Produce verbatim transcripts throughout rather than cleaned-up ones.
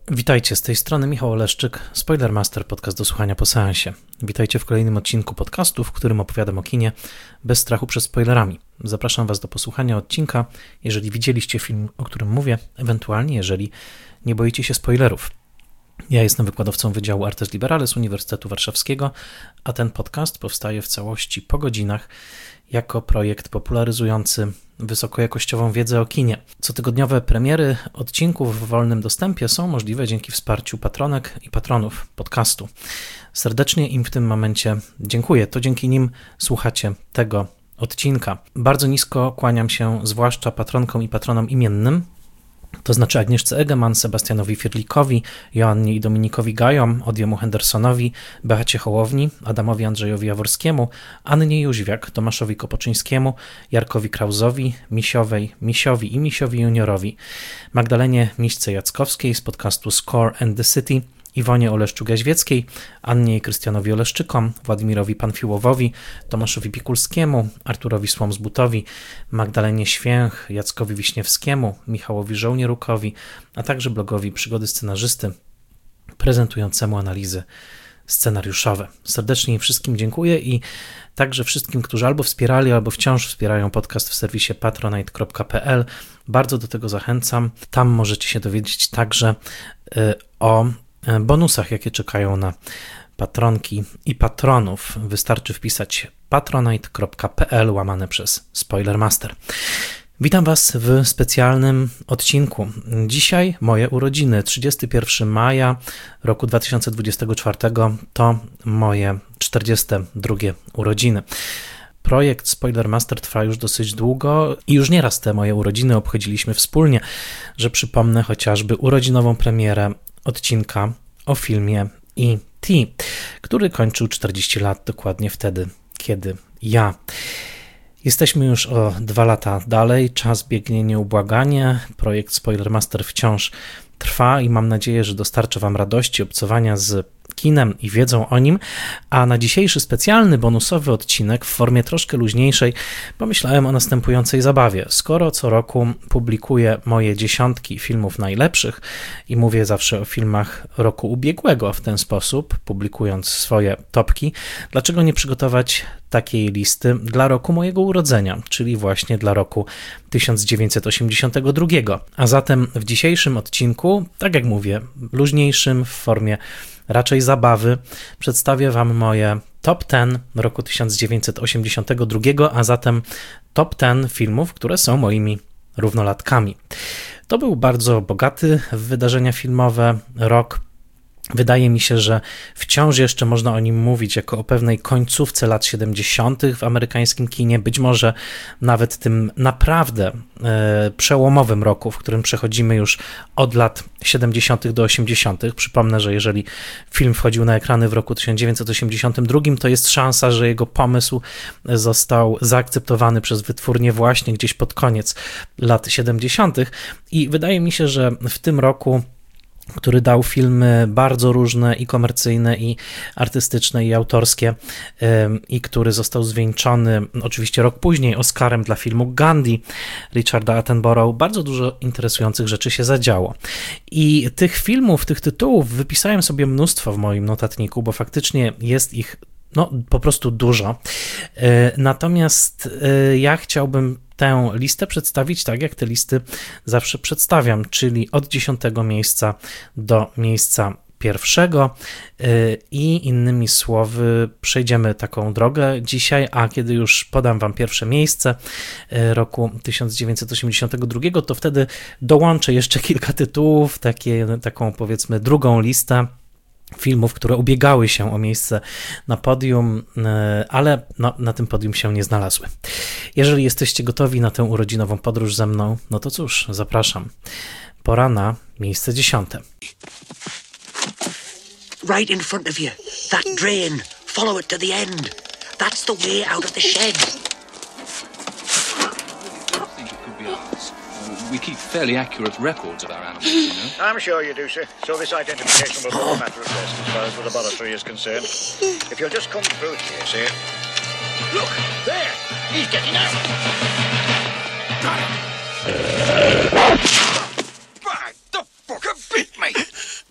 Witajcie, z tej strony Michał Oleszczyk, Spoilermaster, podcast do słuchania po seansie. Witajcie w kolejnym odcinku podcastu, w którym opowiadam o kinie bez strachu przed spoilerami. Zapraszam Was do posłuchania odcinka, jeżeli widzieliście film, o którym mówię, ewentualnie jeżeli nie boicie się spoilerów. Ja jestem wykładowcą Wydziału Artes Liberales Uniwersytetu Warszawskiego, a ten podcast powstaje w całości po godzinach jako projekt popularyzujący wysokojakościową wiedzę o kinie. Cotygodniowe premiery odcinków w wolnym dostępie są możliwe dzięki wsparciu patronek i patronów podcastu. Serdecznie im w tym momencie dziękuję. To dzięki nim słuchacie tego odcinka. Bardzo nisko kłaniam się zwłaszcza patronkom i patronom imiennym, to znaczy Agnieszce Egeman, Sebastianowi Firlikowi, Joannie i Dominikowi Gajom, Odiemu Hendersonowi, Beacie Hołowni, Adamowi Andrzejowi Jaworskiemu, Annie Jóźwiak, Tomaszowi Kopoczyńskiemu, Jarkowi Krauzowi, Misiowej, Misiowi i Misiowi Juniorowi, Magdalenie Miśce-Jackowskiej z podcastu Score and the City, Iwonie Oleszczuk-Jaźwieckiej, Annie i Krystianowi Oleszczykom, Władimirowi Panfiłowowi, Tomaszowi Pikulskiemu, Arturowi Słomsbutowi, Magdalenie Święch, Jackowi Wiśniewskiemu, Michałowi Żołnierukowi, a także blogowi Przygody Scenarzysty prezentującemu analizy scenariuszowe. Serdecznie im wszystkim dziękuję i także wszystkim, którzy albo wspierali, albo wciąż wspierają podcast w serwisie patronite kropka p l. Bardzo do tego zachęcam. Tam możecie się dowiedzieć także o bonusach, jakie czekają na patronki i patronów. Wystarczy wpisać patronite kropka p l łamane przez Spoilermaster. Witam Was w specjalnym odcinku. Dzisiaj moje urodziny, trzydziestego pierwszego maja roku dwa tysiące dwudziestego czwartego, to moje czterdzieste drugie urodziny. Projekt Spoilermaster trwa już dosyć długo i już nieraz te moje urodziny obchodziliśmy wspólnie, że przypomnę chociażby urodzinową premierę odcinka o filmie E T, który kończył czterdzieści lat dokładnie wtedy, kiedy ja. Jesteśmy już o dwa lata dalej, czas biegnie nieubłaganie, projekt Spoilermaster wciąż trwa i mam nadzieję, że dostarczę Wam radości obcowania z kinem i wiedzą o nim, a na dzisiejszy specjalny bonusowy odcinek w formie troszkę luźniejszej pomyślałem o następującej zabawie. Skoro co roku publikuję moje dziesiątki filmów najlepszych i mówię zawsze o filmach roku ubiegłego w ten sposób, publikując swoje topki, dlaczego nie przygotować takiej listy dla roku mojego urodzenia, czyli właśnie dla roku tysiąc dziewięćset osiemdziesiątego drugiego. A zatem w dzisiejszym odcinku, tak jak mówię, luźniejszym w formie raczej zabawy, przedstawię Wam moje top dziesięć roku tysiąc dziewięćset osiemdziesiątego drugiego, a zatem top dziesięć filmów, które są moimi równolatkami. To był bardzo bogaty w wydarzenia filmowe rok. Wydaje mi się, że wciąż jeszcze można o nim mówić jako o pewnej końcówce lat siedemdziesiątych w amerykańskim kinie, być może nawet tym naprawdę e, przełomowym roku, w którym przechodzimy już od lat siedemdziesiątych do osiemdziesiątych. Przypomnę, że jeżeli film wchodził na ekrany w roku tysiąc dziewięćset osiemdziesiątym drugim, to jest szansa, że jego pomysł został zaakceptowany przez wytwórnię właśnie gdzieś pod koniec lat siedemdziesiątych. I wydaje mi się, że w tym roku, który dał filmy bardzo różne i komercyjne, i artystyczne, i autorskie, i który został zwieńczony oczywiście rok później Oscarem dla filmu Gandhi Richarda Attenborough. Bardzo dużo interesujących rzeczy się zadziało. I tych filmów, tych tytułów wypisałem sobie mnóstwo w moim notatniku, bo faktycznie jest ich no po prostu dużo. Natomiast ja chciałbym tę listę przedstawić tak, jak te listy zawsze przedstawiam, czyli od dziesiątego miejsca do miejsca pierwszego i innymi słowy przejdziemy taką drogę dzisiaj, a kiedy już podam Wam pierwsze miejsce roku tysiąc dziewięćset osiemdziesiątego drugiego, to wtedy dołączę jeszcze kilka tytułów, takie, taką powiedzmy drugą listę filmów, które ubiegały się o miejsce na podium, ale no, na tym podium się nie znalazły. Jeżeli jesteście gotowi na tę urodzinową podróż ze mną, no to cóż, zapraszam. Pora na miejsce dziesiąte. Right in front of you. That drain. Follow it to the end. That's the way out of the shed. We keep fairly accurate records of our animals, you know. I'm sure you do, sir. So this identification will be a matter of test as far as the laboratory is concerned. If you'll just come through here, sir. Look, there! He's getting out! Got him! By the fucker bit me!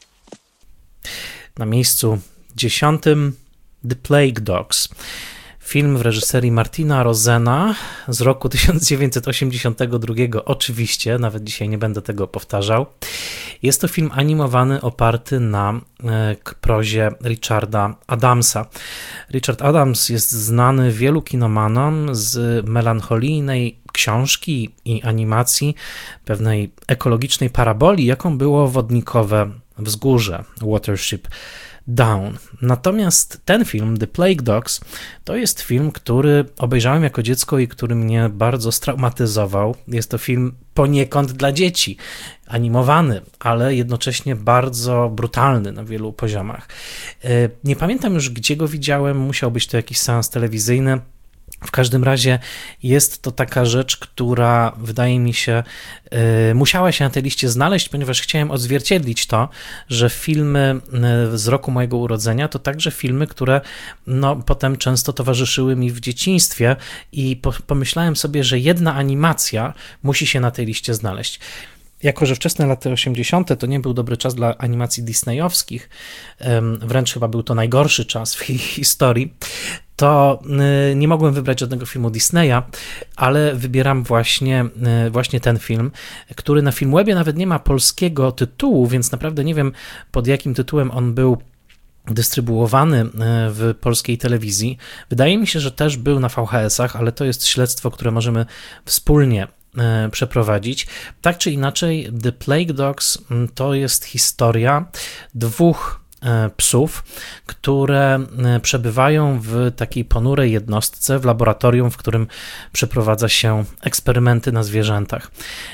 Na miejscu dziesiątym The Plague Dogs. Film w reżyserii Martina Rosena z roku tysiąc dziewięćset osiemdziesiątego drugiego, oczywiście, nawet dzisiaj nie będę tego powtarzał. Jest to film animowany oparty na e, prozie Richarda Adamsa. Richard Adams jest znany wielu kinomanom z melancholijnej książki i animacji, pewnej ekologicznej paraboli, jaką było Wodnikowe Wzgórze, Watership Down. Natomiast ten film, The Plague Dogs, to jest film, który obejrzałem jako dziecko i który mnie bardzo straumatyzował. Jest to film poniekąd dla dzieci, animowany, ale jednocześnie bardzo brutalny na wielu poziomach. Nie pamiętam już, gdzie go widziałem, musiał być to jakiś seans telewizyjny. W każdym razie jest to taka rzecz, która wydaje mi się y, musiała się na tej liście znaleźć, ponieważ chciałem odzwierciedlić to, że filmy z roku mojego urodzenia to także filmy, które no, potem często towarzyszyły mi w dzieciństwie i po, pomyślałem sobie, że jedna animacja musi się na tej liście znaleźć. Jako że wczesne lata osiemdziesiąte to nie był dobry czas dla animacji disneyowskich, wręcz chyba był to najgorszy czas w ich historii, to nie mogłem wybrać żadnego filmu Disneya, ale wybieram właśnie, właśnie ten film, który na Filmwebie nawet nie ma polskiego tytułu, więc naprawdę nie wiem, pod jakim tytułem on był dystrybuowany w polskiej telewizji. Wydaje mi się, że też był na V H S-ach, ale to jest śledztwo, które możemy wspólnie przeprowadzić. Tak czy inaczej, The Plague Dogs to jest historia dwóch psów, które przebywają w takiej ponurej jednostce w laboratorium, w którym przeprowadza się eksperymenty na zwierzętach.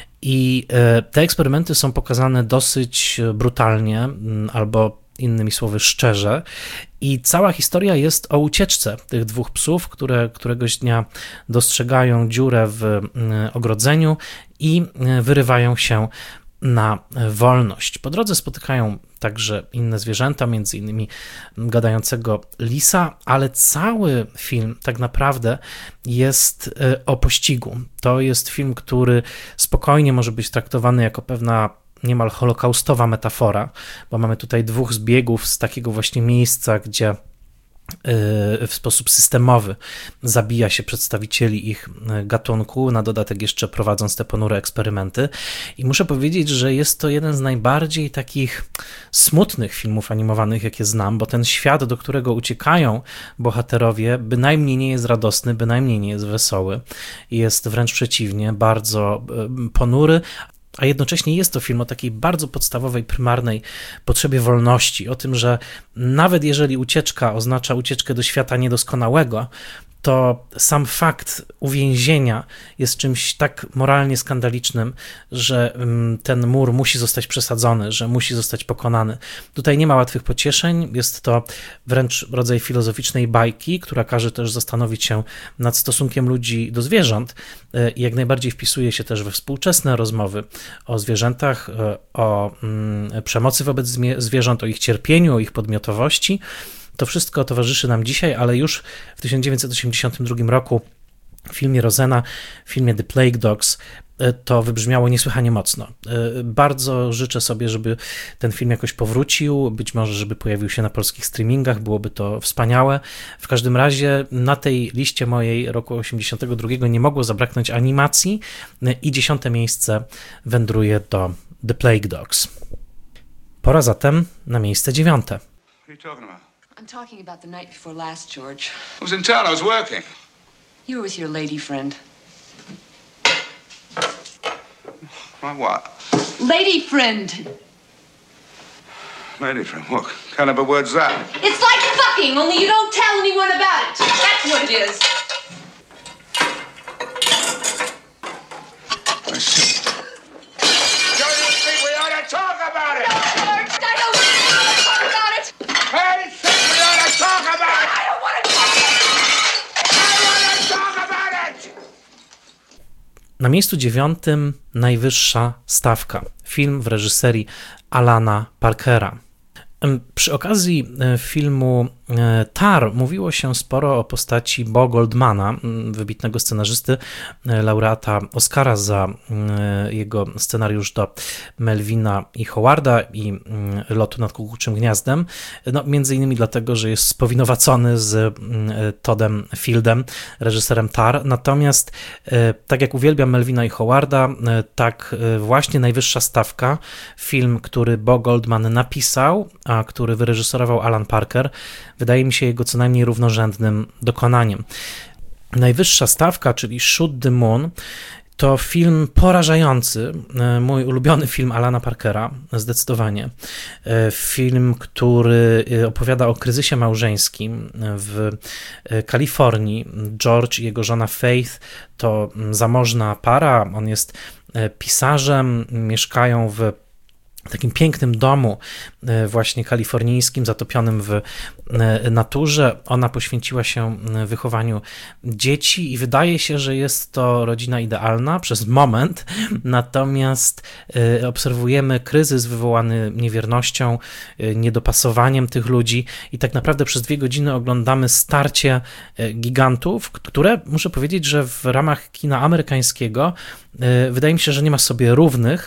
I te eksperymenty są pokazane dosyć brutalnie, albo innymi słowy szczerze, i cała historia jest o ucieczce tych dwóch psów, które któregoś dnia dostrzegają dziurę w ogrodzeniu i wyrywają się na wolność. Po drodze spotykają także inne zwierzęta, między innymi gadającego lisa, ale cały film tak naprawdę jest o pościgu. To jest film, który spokojnie może być traktowany jako pewna niemal holokaustowa metafora, bo mamy tutaj dwóch zbiegów z takiego właśnie miejsca, gdzie w sposób systemowy zabija się przedstawicieli ich gatunku, na dodatek jeszcze prowadząc te ponure eksperymenty. I muszę powiedzieć, że jest to jeden z najbardziej takich smutnych filmów animowanych, jakie znam, bo ten świat, do którego uciekają bohaterowie, bynajmniej nie jest radosny, bynajmniej nie jest wesoły. Jest wręcz przeciwnie, bardzo ponury, a jednocześnie jest to film o takiej bardzo podstawowej, prymarnej potrzebie wolności, o tym, że nawet jeżeli ucieczka oznacza ucieczkę do świata niedoskonałego, to sam fakt uwięzienia jest czymś tak moralnie skandalicznym, że ten mur musi zostać przesadzony, że musi zostać pokonany. Tutaj nie ma łatwych pocieszeń, jest to wręcz rodzaj filozoficznej bajki, która każe też zastanowić się nad stosunkiem ludzi do zwierząt i jak najbardziej wpisuje się też we współczesne rozmowy o zwierzętach, o przemocy wobec zwierząt, o ich cierpieniu, o ich podmiotowości. To wszystko towarzyszy nam dzisiaj, ale już w tysiąc dziewięćset osiemdziesiątym drugim roku w filmie Rosena, w filmie The Plague Dogs, to wybrzmiało niesłychanie mocno. Bardzo życzę sobie, żeby ten film jakoś powrócił, być może, żeby pojawił się na polskich streamingach, byłoby to wspaniałe. W każdym razie na tej liście mojej roku osiemdziesiątego drugiego nie mogło zabraknąć animacji i dziesiąte miejsce wędruje do The Plague Dogs. Pora zatem na miejsce dziewiąte. What are you talking about? I'm talking about the night before last, George. I was in town. I was working. You were with your lady friend. My what? Lady friend! Lady friend. What kind of a word's that? It's like fucking, only you don't tell anyone about it. That's what it is. I see. Don't you think we ought to talk about it? George, I don't want to talk about it. I think we ought to talk about it! I don't want to talk about it. I want to talk about it! Na miejscu dziewiątym najwyższa stawka. Film w reżyserii Alana Parkera. Przy okazji filmu Tar mówiło się sporo o postaci Bo Goldmana, wybitnego scenarzysty, laureata Oscara za jego scenariusz do Melvina i Howarda i Lotu nad Kukułczym Gniazdem. No, między innymi dlatego, że jest spowinowacony z Toddem Fieldem, reżyserem Tar. Natomiast tak jak uwielbiam Melvina i Howarda, tak właśnie Najwyższa Stawka, film, który Bo Goldman napisał, a który wyreżyserował Alan Parker, wydaje mi się jego co najmniej równorzędnym dokonaniem. Najwyższa Stawka, czyli Shoot the Moon, to film porażający, mój ulubiony film Alana Parkera, zdecydowanie. Film, który opowiada o kryzysie małżeńskim w Kalifornii. George i jego żona Faith to zamożna para, on jest pisarzem, mieszkają w takim pięknym domu właśnie kalifornijskim, zatopionym w naturze. Ona poświęciła się wychowaniu dzieci i wydaje się, że jest to rodzina idealna przez moment, natomiast obserwujemy kryzys wywołany niewiernością, niedopasowaniem tych ludzi i tak naprawdę przez dwie godziny oglądamy starcie gigantów, które muszę powiedzieć, że w ramach kina amerykańskiego wydaje mi się, że nie ma sobie równych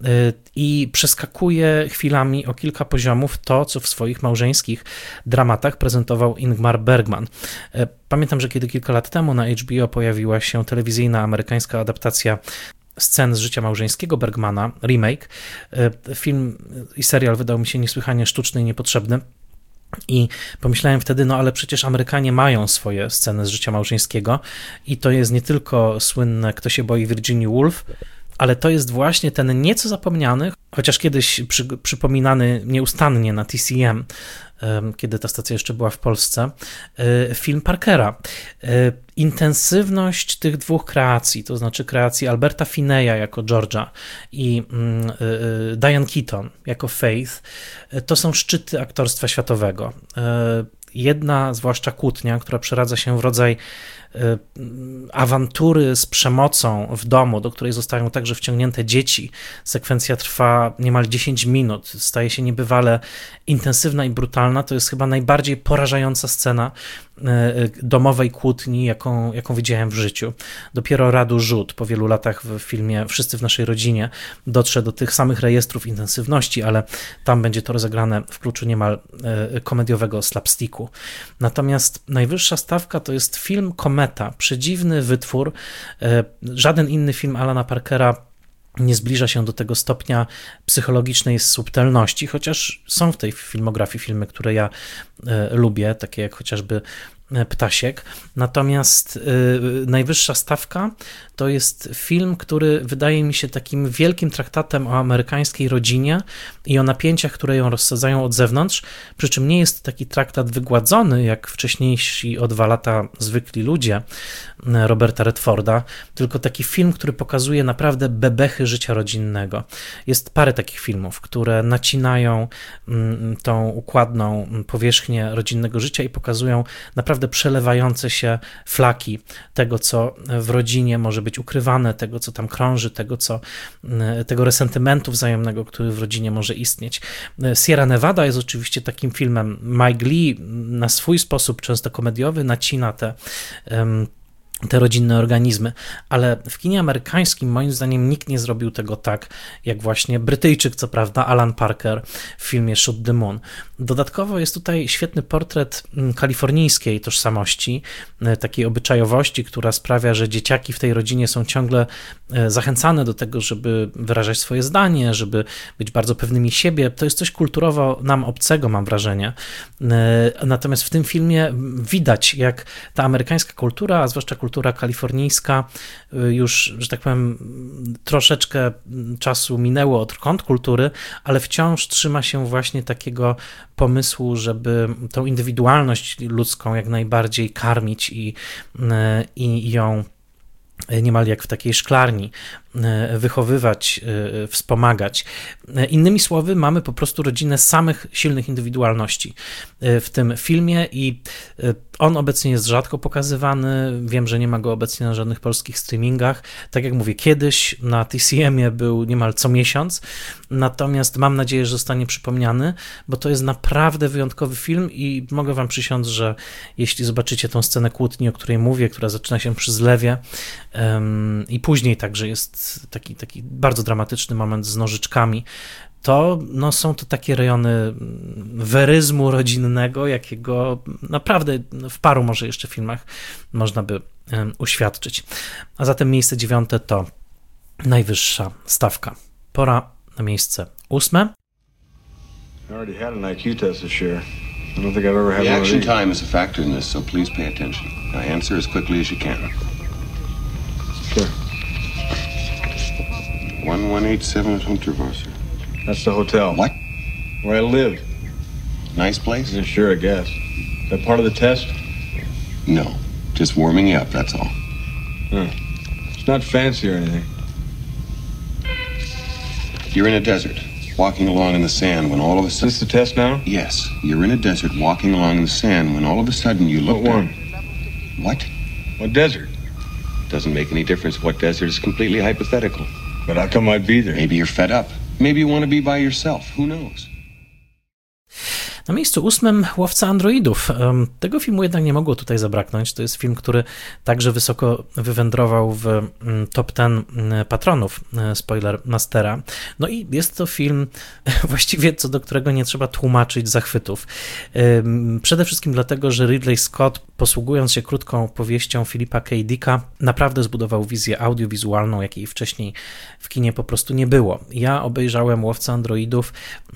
i przeskakuje chwilami o kilka poziomów to, co w swoich małżeńskich dramatach prezentował Ingmar Bergman. Pamiętam, że kiedy kilka lat temu na H B O pojawiła się telewizyjna amerykańska adaptacja scen z życia małżeńskiego Bergmana, remake, film i serial wydał mi się niesłychanie sztuczny i niepotrzebny. I pomyślałem wtedy, no ale przecież Amerykanie mają swoje sceny z życia małżeńskiego i to jest nie tylko słynne Kto się boi Virginia Woolf, ale to jest właśnie ten nieco zapomniany, chociaż kiedyś przy, przypominany nieustannie na T C M, kiedy ta stacja jeszcze była w Polsce, film Parkera. Intensywność tych dwóch kreacji, to znaczy kreacji Alberta Finney'a jako George'a i Diane Keaton jako Faith, to są szczyty aktorstwa światowego. Jedna, zwłaszcza kłótnia, która przeradza się w rodzaj awantury z przemocą w domu, do której zostają także wciągnięte dzieci. Sekwencja trwa niemal dziesięć minut, staje się niebywale intensywna i brutalna. To jest chyba najbardziej porażająca scena domowej kłótni, jaką, jaką widziałem w życiu. Dopiero Radu Rzut po wielu latach w filmie Wszyscy w naszej rodzinie dotrze do tych samych rejestrów intensywności, ale tam będzie to rozegrane w kluczu niemal komediowego slapsticku. Natomiast Najwyższa Stawka to jest film kometa, przedziwny wytwór. Żaden inny film Alana Parkera nie zbliża się do tego stopnia psychologicznej subtelności, chociaż są w tej filmografii filmy, które ja lubię, takie jak chociażby Ptasiek. Natomiast y, Najwyższa Stawka to jest film, który wydaje mi się takim wielkim traktatem o amerykańskiej rodzinie i o napięciach, które ją rozsadzają od zewnątrz, przy czym nie jest taki traktat wygładzony, jak wcześniejsi o dwa lata Zwykli ludzie Roberta Redforda, tylko taki film, który pokazuje naprawdę bebechy życia rodzinnego. Jest parę takich filmów, które nacinają mm, tą układną powierzchnię rodzinnego życia i pokazują naprawdę przelewające się flaki tego, co w rodzinie może być ukrywane, tego, co tam krąży, tego, co, tego resentymentu wzajemnego, który w rodzinie może istnieć. Sierra Nevada jest oczywiście takim filmem. Mike Lee na swój sposób, często komediowy, nacina te um, te rodzinne organizmy, ale w kinie amerykańskim moim zdaniem nikt nie zrobił tego tak, jak właśnie Brytyjczyk, co prawda, Alan Parker w filmie Shoot the Moon. Dodatkowo jest tutaj świetny portret kalifornijskiej tożsamości, takiej obyczajowości, która sprawia, że dzieciaki w tej rodzinie są ciągle zachęcane do tego, żeby wyrażać swoje zdanie, żeby być bardzo pewnymi siebie. To jest coś kulturowo nam obcego, mam wrażenie. Natomiast w tym filmie widać, jak ta amerykańska kultura, a zwłaszcza kultura kalifornijska, już, że tak powiem, troszeczkę czasu minęło od kontrkultury, ale wciąż trzyma się właśnie takiego pomysłu, żeby tą indywidualność ludzką jak najbardziej karmić i, i ją niemal jak w takiej szklarni, wychowywać, wspomagać. Innymi słowy, mamy po prostu rodzinę samych silnych indywidualności w tym filmie i on obecnie jest rzadko pokazywany. Wiem, że nie ma go obecnie na żadnych polskich streamingach. Tak jak mówię, kiedyś na T C M-ie był niemal co miesiąc, natomiast mam nadzieję, że zostanie przypomniany, bo to jest naprawdę wyjątkowy film i mogę wam przysiąc, że jeśli zobaczycie tą scenę kłótni, o której mówię, która zaczyna się przy zlewie um, i później także jest taki, taki bardzo dramatyczny moment z nożyczkami, to no, są to takie rejony weryzmu rodzinnego, jakiego naprawdę w paru może jeszcze filmach można by um, uświadczyć. A zatem miejsce dziewiąte to najwyższa stawka. Pora na miejsce ósme. I already had an I Q test this year. I don't think I've ever had The one of action these. time is a factor in this, so please pay attention. Now answer as quickly as you can. Sure. one one eight seven Hunterwasser. That's the hotel. What? Where I lived. Nice place? Yeah, sure, I guess. Is that part of the test? No. Just warming you up, that's all. Hmm. It's not fancy or anything. You're in a desert, walking along in the sand when all of a Is sudden... this the test now? Yes. You're in a desert, walking along in the sand when all of a sudden you look What down... one? What? What desert? Doesn't make any difference what desert. It's completely hypothetical. But how come I'd be there? Maybe you're fed up. Maybe you want to be by yourself. Who knows? Na miejscu ósmym Łowca androidów. Tego filmu jednak nie mogło tutaj zabraknąć. To jest film, który także wysoko wywędrował w top dziesięć patronów Spoiler Mastera. No i jest to film właściwie, co do którego nie trzeba tłumaczyć zachwytów. Przede wszystkim dlatego, że Ridley Scott, posługując się krótką powieścią Philipa K. Dicka, naprawdę zbudował wizję audiowizualną, jakiej wcześniej w kinie po prostu nie było. Ja obejrzałem Łowcę androidów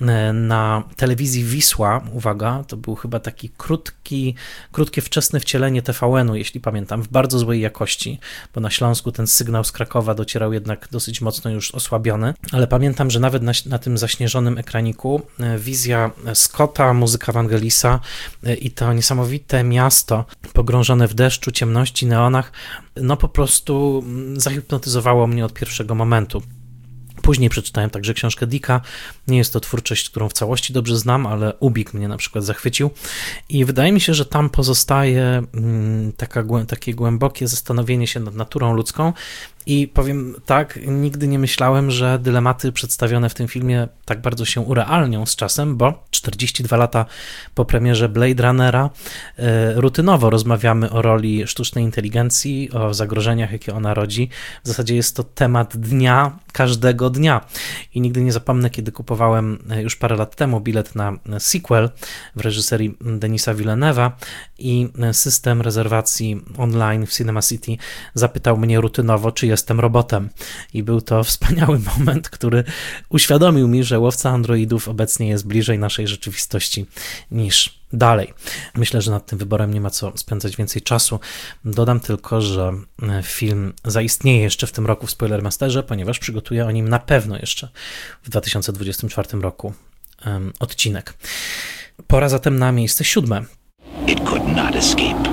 na telewizji Wisła. Uwaga, to był chyba taki krótki, krótkie wczesne wcielenie T V N-u, jeśli pamiętam, w bardzo złej jakości, bo na Śląsku ten sygnał z Krakowa docierał jednak dosyć mocno już osłabiony, ale pamiętam, że nawet na, na tym zaśnieżonym ekraniku wizja Scotta, muzyka Vangelisa i to niesamowite miasto pogrążone w deszczu, ciemności, neonach, no po prostu zahipnotyzowało mnie od pierwszego momentu. Później przeczytałem także książkę Dicka. Nie jest to twórczość, którą w całości dobrze znam, ale Ubik mnie na przykład zachwycił. I wydaje mi się, że tam pozostaje taka, takie głębokie zastanowienie się nad naturą ludzką. I powiem tak, nigdy nie myślałem, że dylematy przedstawione w tym filmie tak bardzo się urealnią z czasem, bo czterdzieści dwa lata po premierze Blade Runnera rutynowo rozmawiamy o roli sztucznej inteligencji, o zagrożeniach, jakie ona rodzi. W zasadzie jest to temat dnia, każdego dnia. I nigdy nie zapomnę, kiedy kupowałem już parę lat temu bilet na sequel w reżyserii Denisa Villeneuve'a i system rezerwacji online w Cinema City zapytał mnie rutynowo, czy jestem robotem. I był to wspaniały moment, który uświadomił mi, że Łowca androidów obecnie jest bliżej naszej rzeczywistości niż dalej. Myślę, że nad tym wyborem nie ma co spędzać więcej czasu. Dodam tylko, że film zaistnieje jeszcze w tym roku w Spoilermasterze, ponieważ przygotuję o nim na pewno jeszcze w dwa tysiące dwudziestym czwartym roku um, odcinek. Pora zatem na miejsce siódme. It could not escape.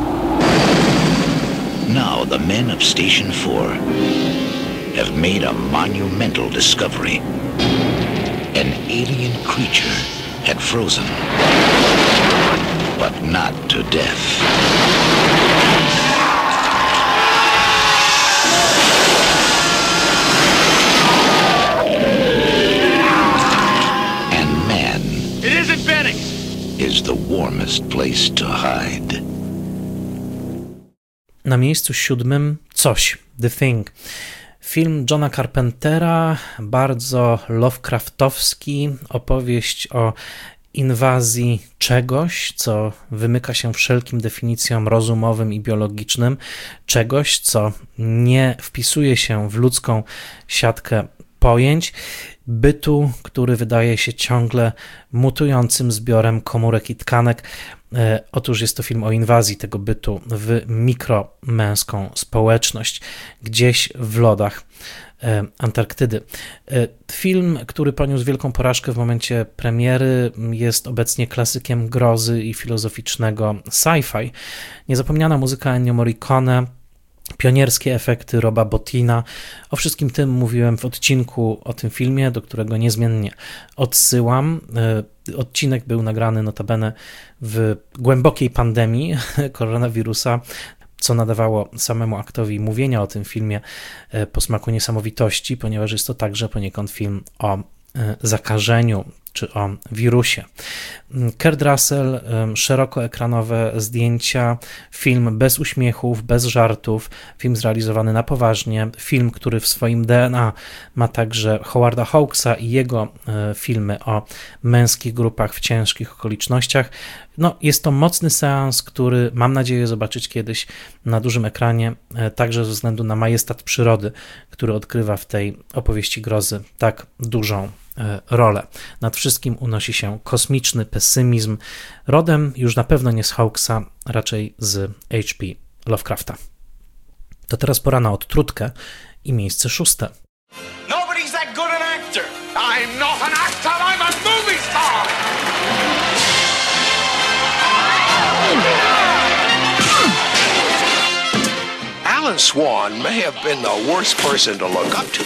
Now the men of Station four have made a monumental discovery. An alien creature had frozen, but not to death. And man It isn't Benning! is the warmest place to hide. Na miejscu siódmym Coś, The Thing. Film Johna Carpentera, bardzo Lovecraftowski, opowieść o inwazji czegoś, co wymyka się wszelkim definicjom rozumowym i biologicznym, czegoś, co nie wpisuje się w ludzką siatkę pojęć, bytu, który wydaje się ciągle mutującym zbiorem komórek i tkanek. Otóż jest to film o inwazji tego bytu w mikromęską społeczność, gdzieś w lodach Antarktydy. Film, który poniósł wielką porażkę w momencie premiery, jest obecnie klasykiem grozy i filozoficznego sci-fi. Niezapomniana muzyka Ennio Morricone, pionierskie efekty Roba Bottina. O wszystkim tym mówiłem w odcinku o tym filmie, do którego niezmiennie odsyłam. Odcinek był nagrany notabene w głębokiej pandemii koronawirusa, co nadawało samemu aktowi mówienia o tym filmie posmaku niesamowitości, ponieważ jest to także poniekąd film o zakażeniu czy o wirusie. Kurt Russell, szerokoekranowe zdjęcia, film bez uśmiechów, bez żartów, film zrealizowany na poważnie, film, który w swoim D N A ma także Howarda Hawksa i jego filmy o męskich grupach w ciężkich okolicznościach. No, jest to mocny seans, który mam nadzieję zobaczyć kiedyś na dużym ekranie, także ze względu na majestat przyrody, który odgrywa w tej opowieści grozy tak dużą rolę. Nad wszystkim unosi się kosmiczny pesymizm, rodem już na pewno nie z Hawksa, raczej z H P Lovecrafta. To teraz pora na odtrutkę i miejsce szóste. Nobody's that good an actor. I'm not an actor, I'm a movie star. Alan Swan may have been the worst person to look up to,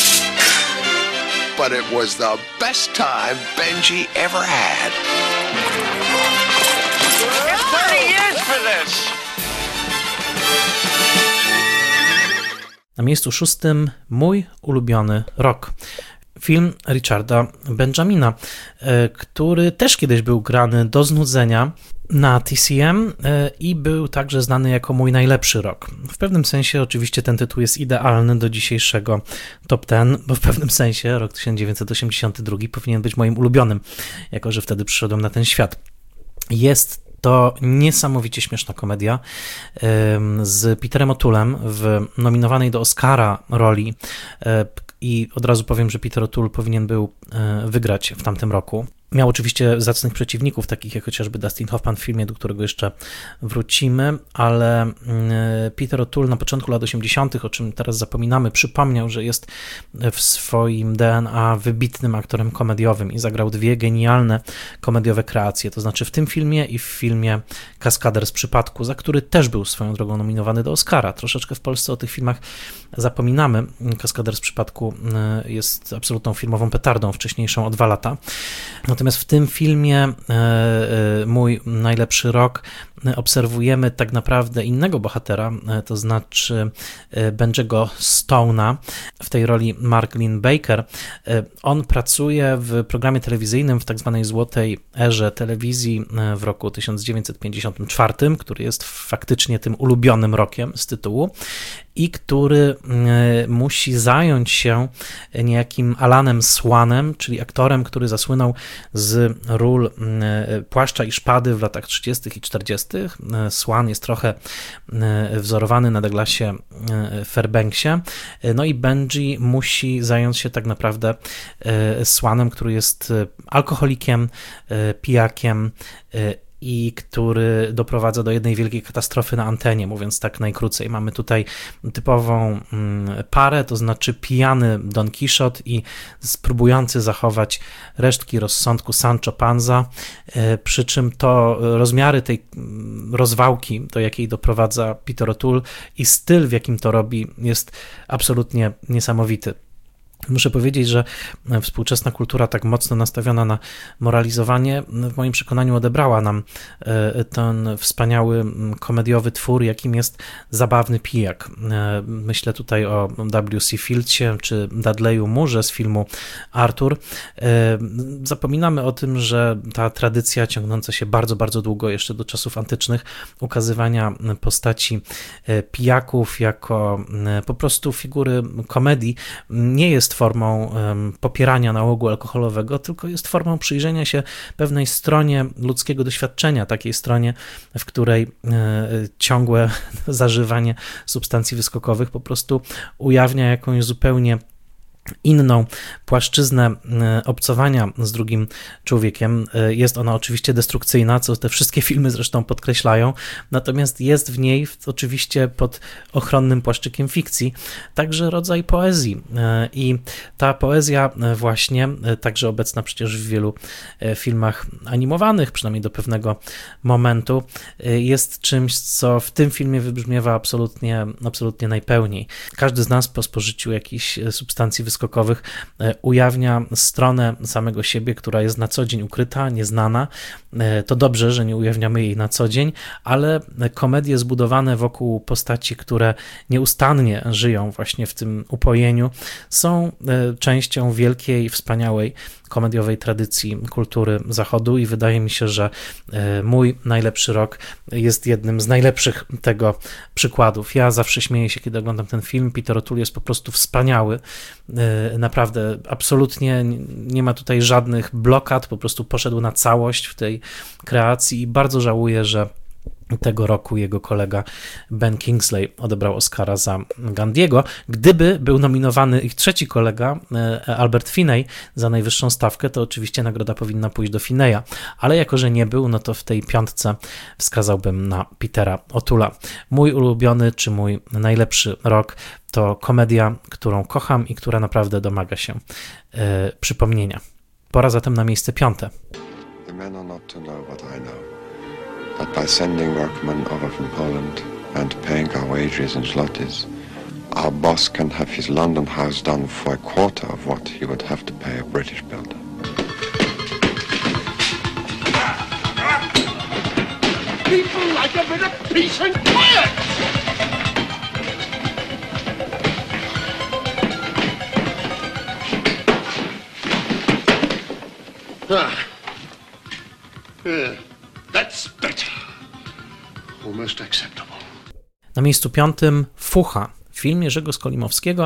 but it was the best time Benji ever had. It's thirty years for this. Na miejscu szóstym mój ulubiony rok. Film Richarda Benjamina, który też kiedyś był grany do znudzenia na T C M i był także znany jako mój najlepszy rok. W pewnym sensie oczywiście ten tytuł jest idealny do dzisiejszego top dziesięć, bo w pewnym sensie rok tysiąc dziewięćset osiemdziesiąty drugi powinien być moim ulubionym, jako że wtedy przyszedłem na ten świat. Jest to niesamowicie śmieszna komedia z Peterem O'Toolem w nominowanej do Oscara roli i od razu powiem, że Peter O'Toole powinien był wygrać w tamtym roku. Miał oczywiście zacnych przeciwników, takich jak chociażby Dustin Hoffman w filmie, do którego jeszcze wrócimy, ale Peter O'Toole na początku lat osiemdziesiątych, o czym teraz zapominamy, przypomniał, że jest w swoim D N A wybitnym aktorem komediowym i zagrał dwie genialne komediowe kreacje, to znaczy w tym filmie i w filmie Kaskader z przypadku, za który też był swoją drogą nominowany do Oscara. Troszeczkę w Polsce o tych filmach zapominamy. Kaskader z przypadku jest absolutną filmową petardą, wcześniejszą o dwa lata. Natomiast w tym filmie Mój najlepszy rok obserwujemy tak naprawdę innego bohatera, to znaczy Benjiego Stone'a, w tej roli Mark Lynn Baker. On pracuje w programie telewizyjnym w tak zwanej złotej erze telewizji w roku tysiąc dziewięćset pięćdziesiątym czwartym, który jest faktycznie tym ulubionym rokiem z tytułu i który musi zająć się niejakim Alanem Swanem, czyli aktorem, który zasłynął z ról Płaszcza i Szpady w latach trzydziestych i czterdziestych. Swan jest trochę wzorowany na Douglasie Fairbanksie. No i Benji musi zająć się tak naprawdę Swanem, który jest alkoholikiem, pijakiem i który doprowadza do jednej wielkiej katastrofy na antenie, mówiąc tak najkrócej. Mamy tutaj typową parę, to znaczy pijany Don Quixote i spróbujący zachować resztki rozsądku Sancho Panza, przy czym to rozmiary tej rozwałki, do jakiej doprowadza Peter O'Toole i styl, w jakim to robi, jest absolutnie niesamowity. Muszę powiedzieć, że współczesna kultura tak mocno nastawiona na moralizowanie w moim przekonaniu odebrała nam ten wspaniały komediowy twór, jakim jest Zabawny pijak. Myślę tutaj o W C Fieldsie czy Dudleyu Moorze z filmu Arthur. Zapominamy o tym, że ta tradycja ciągnąca się bardzo, bardzo długo, jeszcze do czasów antycznych, ukazywania postaci pijaków jako po prostu figury komedii nie jest formą um, popierania nałogu alkoholowego, tylko jest formą przyjrzenia się pewnej stronie ludzkiego doświadczenia, takiej stronie, w której e, ciągłe zażywanie substancji wyskokowych po prostu ujawnia jakąś zupełnie inną płaszczyznę obcowania z drugim człowiekiem. Jest ona oczywiście destrukcyjna, co te wszystkie filmy zresztą podkreślają, natomiast jest w niej oczywiście pod ochronnym płaszczykiem fikcji także rodzaj poezji i ta poezja właśnie, także obecna przecież w wielu filmach animowanych, przynajmniej do pewnego momentu, jest czymś, co w tym filmie wybrzmiewa absolutnie, absolutnie najpełniej. Każdy z nas po spożyciu jakichś substancji wyskokowych ujawnia stronę samego siebie, która jest na co dzień ukryta, nieznana. To dobrze, że nie ujawniamy jej na co dzień, ale komedie zbudowane wokół postaci, które nieustannie żyją właśnie w tym upojeniu, są częścią wielkiej, wspaniałej komediowej tradycji kultury Zachodu i wydaje mi się, że mój najlepszy rok jest jednym z najlepszych tego przykładów. Ja zawsze śmieję się, kiedy oglądam ten film. Peter O'Toole jest po prostu wspaniały. Naprawdę, absolutnie nie ma tutaj żadnych blokad, po prostu poszedł na całość w tej kreacji i bardzo żałuję, że tego roku jego kolega Ben Kingsley odebrał Oscara za Gandiego. Gdyby był nominowany ich trzeci kolega, Albert Finney, za najwyższą stawkę, to oczywiście nagroda powinna pójść do Finneya, ale jako, że nie był, no to w tej piątce wskazałbym na Petera O'Toole'a. Mój ulubiony, czy mój najlepszy rok to komedia, którą kocham i która naprawdę domaga się e, przypomnienia. Pora zatem na miejsce piąte. The men are not to know what I know. But by sending workmen over from Poland and paying our wages in zlotys, our boss can have his London house done for a quarter of what he would have to pay a British builder. People like a bit of peace and quiet! Ah. Yeah. That's better. Almost acceptable. Na miejscu piątym Fucha, film Jerzego Skolimowskiego,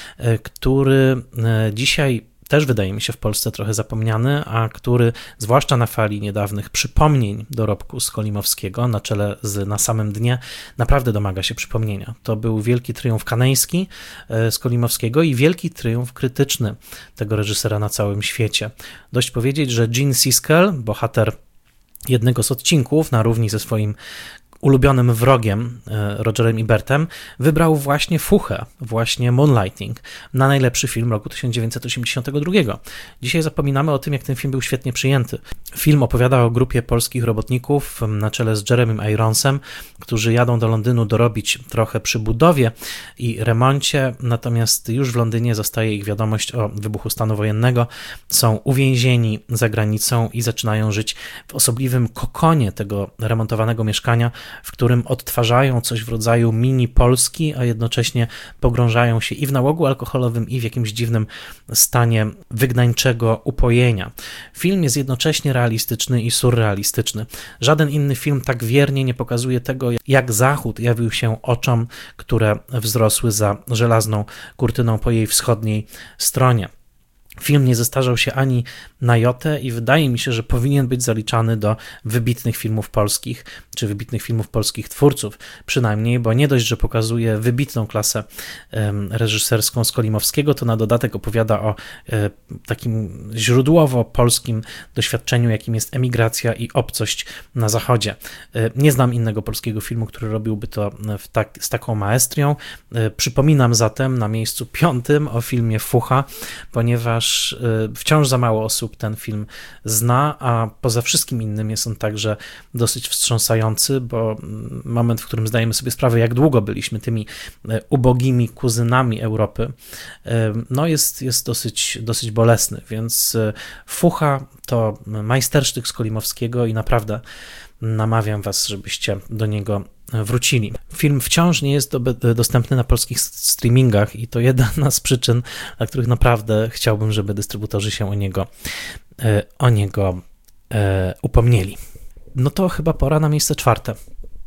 który dzisiaj też wydaje mi się w Polsce trochę zapomniany, a który zwłaszcza na fali niedawnych przypomnień dorobku Skolimowskiego na czele z Na samym dnie naprawdę domaga się przypomnienia. To był wielki triumf kaneński Skolimowskiego i wielki triumf krytyczny tego reżysera na całym świecie. Dość powiedzieć, że Gene Siskel, bohater jednego z odcinków na równi ze swoim ulubionym wrogiem Rogerem Ebertem, wybrał właśnie Fuchę, właśnie Moonlighting na najlepszy film roku tysiąc dziewięćset osiemdziesiątego drugiego. Dzisiaj zapominamy o tym, jak ten film był świetnie przyjęty. Film opowiada o grupie polskich robotników na czele z Jeremym Ironsem, którzy jadą do Londynu dorobić trochę przy budowie i remoncie, natomiast już w Londynie zostaje ich wiadomość o wybuchu stanu wojennego, są uwięzieni za granicą i zaczynają żyć w osobliwym kokonie tego remontowanego mieszkania, w którym odtwarzają coś w rodzaju mini Polski, a jednocześnie pogrążają się i w nałogu alkoholowym, i w jakimś dziwnym stanie wygnańczego upojenia. Film jest jednocześnie realistyczny i surrealistyczny. Żaden inny film tak wiernie nie pokazuje tego, jak Zachód jawił się oczom, które wzrosły za żelazną kurtyną po jej wschodniej stronie. Film nie zestarzał się ani na jotę i wydaje mi się, że powinien być zaliczany do wybitnych filmów polskich, czy wybitnych filmów polskich twórców przynajmniej, bo nie dość, że pokazuje wybitną klasę reżyserską Skolimowskiego, to na dodatek opowiada o takim źródłowo polskim doświadczeniu, jakim jest emigracja i obcość na Zachodzie. Nie znam innego polskiego filmu, który robiłby to w tak, z taką maestrią. Przypominam zatem na miejscu piątym o filmie Fucha, ponieważ wciąż za mało osób ten film zna, a poza wszystkim innym jest on także dosyć wstrząsający, bo moment, w którym zdajemy sobie sprawę, jak długo byliśmy tymi ubogimi kuzynami Europy, no jest, jest dosyć, dosyć bolesny, więc Fucha to majstersztyk Skolimowskiego i naprawdę namawiam was, żebyście do niego wrócili. Film wciąż nie jest do, dostępny na polskich streamingach i to jedna z przyczyn, dla których naprawdę chciałbym, żeby dystrybutorzy się o niego, o niego e, upomnieli. No to chyba pora na miejsce czwarte.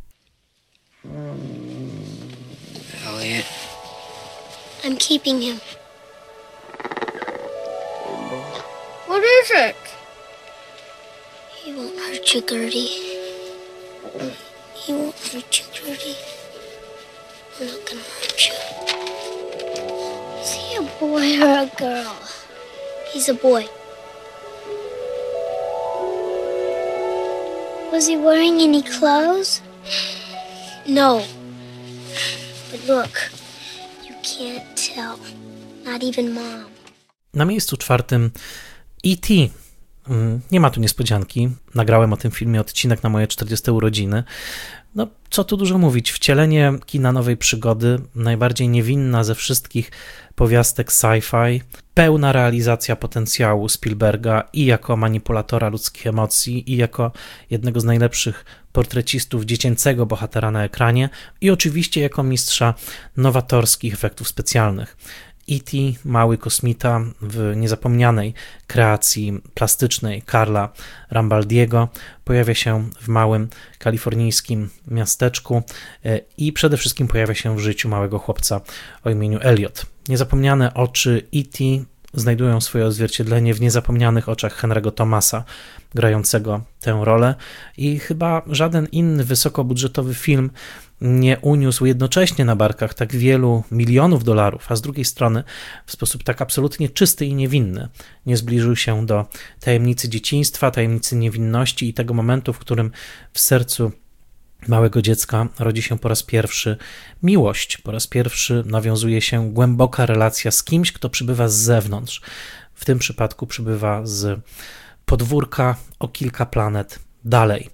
Elliot. I'm keeping him. What is it? He won't hurt you, Gertie. He won't hurt you, Gertie. I'm not gonna hurt you. See, a boy or a girl? He's a boy. Was he wearing any clothes? No. But look, you can't tell. Not even Mom. Na miejscu czwartym E T Nie ma tu niespodzianki. Nagrałem o tym filmie odcinek na moje czterdzieste urodziny. No, co tu dużo mówić. Wcielenie kina nowej przygody, najbardziej niewinna ze wszystkich powiastek sci-fi, pełna realizacja potencjału Spielberga i jako manipulatora ludzkich emocji, i jako jednego z najlepszych portrecistów dziecięcego bohatera na ekranie, i oczywiście jako mistrza nowatorskich efektów specjalnych. E T, mały kosmita w niezapomnianej kreacji plastycznej Karla Rambaldiego, pojawia się w małym kalifornijskim miasteczku i przede wszystkim pojawia się w życiu małego chłopca o imieniu Elliot. Niezapomniane oczy E T znajdują swoje odzwierciedlenie w niezapomnianych oczach Henry'ego Thomasa, grającego tę rolę, i chyba żaden inny wysokobudżetowy film nie uniósł jednocześnie na barkach tak wielu milionów dolarów, a z drugiej strony w sposób tak absolutnie czysty i niewinny nie zbliżył się do tajemnicy dzieciństwa, tajemnicy niewinności i tego momentu, w którym w sercu małego dziecka rodzi się po raz pierwszy miłość, po raz pierwszy nawiązuje się głęboka relacja z kimś, kto przybywa z zewnątrz. W tym przypadku przybywa z podwórka o kilka planet dalej.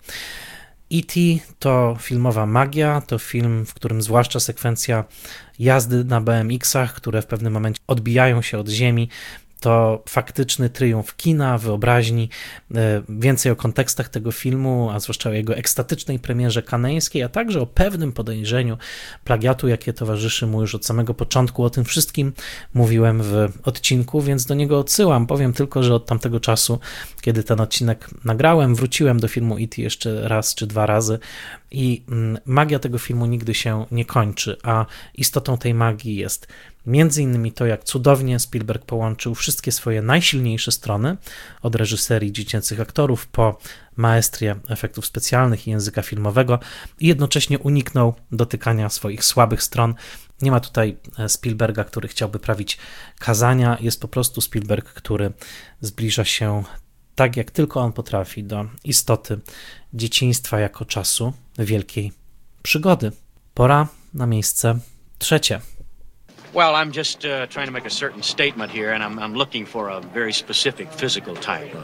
E T to filmowa magia, to film, w którym zwłaszcza sekwencja jazdy na B M X-ach, które w pewnym momencie odbijają się od ziemi, to faktyczny triumf kina, wyobraźni. Więcej o kontekstach tego filmu, a zwłaszcza o jego ekstatycznej premierze kaneńskiej, a także o pewnym podejrzeniu plagiatu, jakie towarzyszy mu już od samego początku. O tym wszystkim mówiłem w odcinku, więc do niego odsyłam. Powiem tylko, że od tamtego czasu, kiedy ten odcinek nagrałem, wróciłem do filmu E T jeszcze raz czy dwa razy i magia tego filmu nigdy się nie kończy, a istotą tej magii jest między innymi to, jak cudownie Spielberg połączył wszystkie swoje najsilniejsze strony, od reżyserii dziecięcych aktorów po maestrię efektów specjalnych i języka filmowego, i jednocześnie uniknął dotykania swoich słabych stron. Nie ma tutaj Spielberga, który chciałby prawić kazania, jest po prostu Spielberg, który zbliża się tak, jak tylko on potrafi, do istoty dzieciństwa jako czasu wielkiej przygody. Pora na miejsce trzecie. Well, I'm just uh, trying to make a certain statement here, and I'm, I'm looking for a very specific physical type.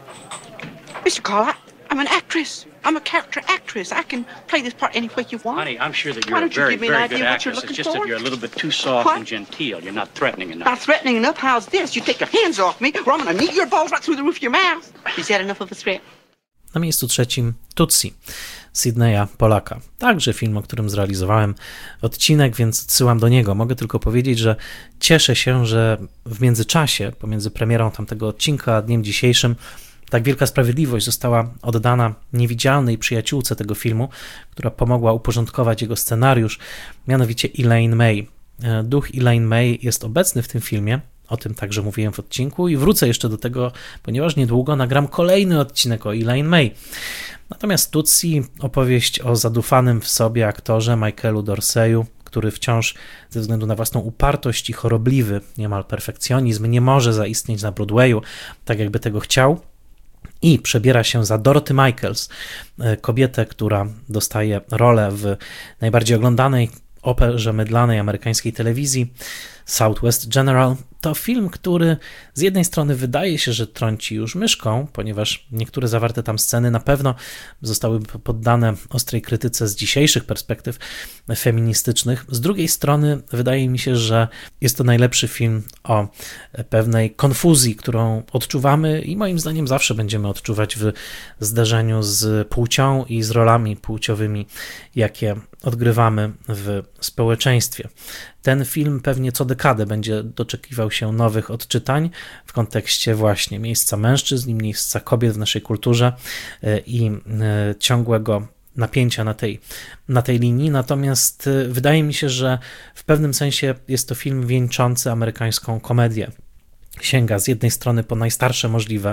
Mister Carl, I, I'm an actress. I'm a character actress. I can play this part any way you want. Honey, I'm sure that Why you're a don't you very, give me an very idea good what you're actress. It's looking just for? that you're a little bit too soft What? and genteel. You're not threatening enough. Not threatening enough? How's this? You take your hands off me, or I'm gonna knead your balls right through the roof of your mouth. Is that enough of a threat? Na miejscu trzecim Tootsie Sydneya Pollacka. Także film, o którym zrealizowałem odcinek, więc odsyłam do niego. Mogę tylko powiedzieć, że cieszę się, że w międzyczasie, pomiędzy premierą tamtego odcinka a dniem dzisiejszym, tak wielka sprawiedliwość została oddana niewidzialnej przyjaciółce tego filmu, która pomogła uporządkować jego scenariusz, mianowicie Elaine May. Duch Elaine May jest obecny w tym filmie, o tym także mówiłem w odcinku i wrócę jeszcze do tego, ponieważ niedługo nagram kolejny odcinek o Elaine May. Natomiast Tootsie, opowieść o zadufanym w sobie aktorze Michaelu Dorseyu, który wciąż ze względu na własną upartość i chorobliwy niemal perfekcjonizm nie może zaistnieć na Broadwayu tak, jakby tego chciał, i przebiera się za Dorothy Michaels, kobietę, która dostaje rolę w najbardziej oglądanej operze mydlanej amerykańskiej telewizji Southwest General. To film, który z jednej strony wydaje się, że trąci już myszką, ponieważ niektóre zawarte tam sceny na pewno zostały poddane ostrej krytyce z dzisiejszych perspektyw feministycznych. Z drugiej strony wydaje mi się, że jest to najlepszy film o pewnej konfuzji, którą odczuwamy i moim zdaniem zawsze będziemy odczuwać w zderzeniu z płcią i z rolami płciowymi, jakie odgrywamy w społeczeństwie. Ten film pewnie co dekadę będzie doczekiwał się nowych odczytań w kontekście właśnie miejsca mężczyzn i miejsca kobiet w naszej kulturze i ciągłego napięcia na tej, na tej linii. Natomiast wydaje mi się, że w pewnym sensie jest to film wieńczący amerykańską komedię. sięga z jednej strony po najstarsze możliwe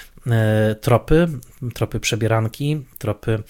tropy, tropy przebieranki, tropy